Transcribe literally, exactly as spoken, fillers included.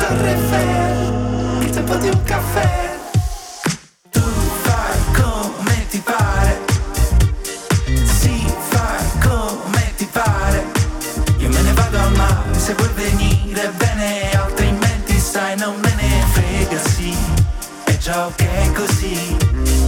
Torre Eiffel, il tempo di un caffè. Tu fai come ti pare, sì, fai come ti pare. Io me ne vado al mare, se vuoi venire bene, altrimenti sai non me ne frega, sì, è già ok così.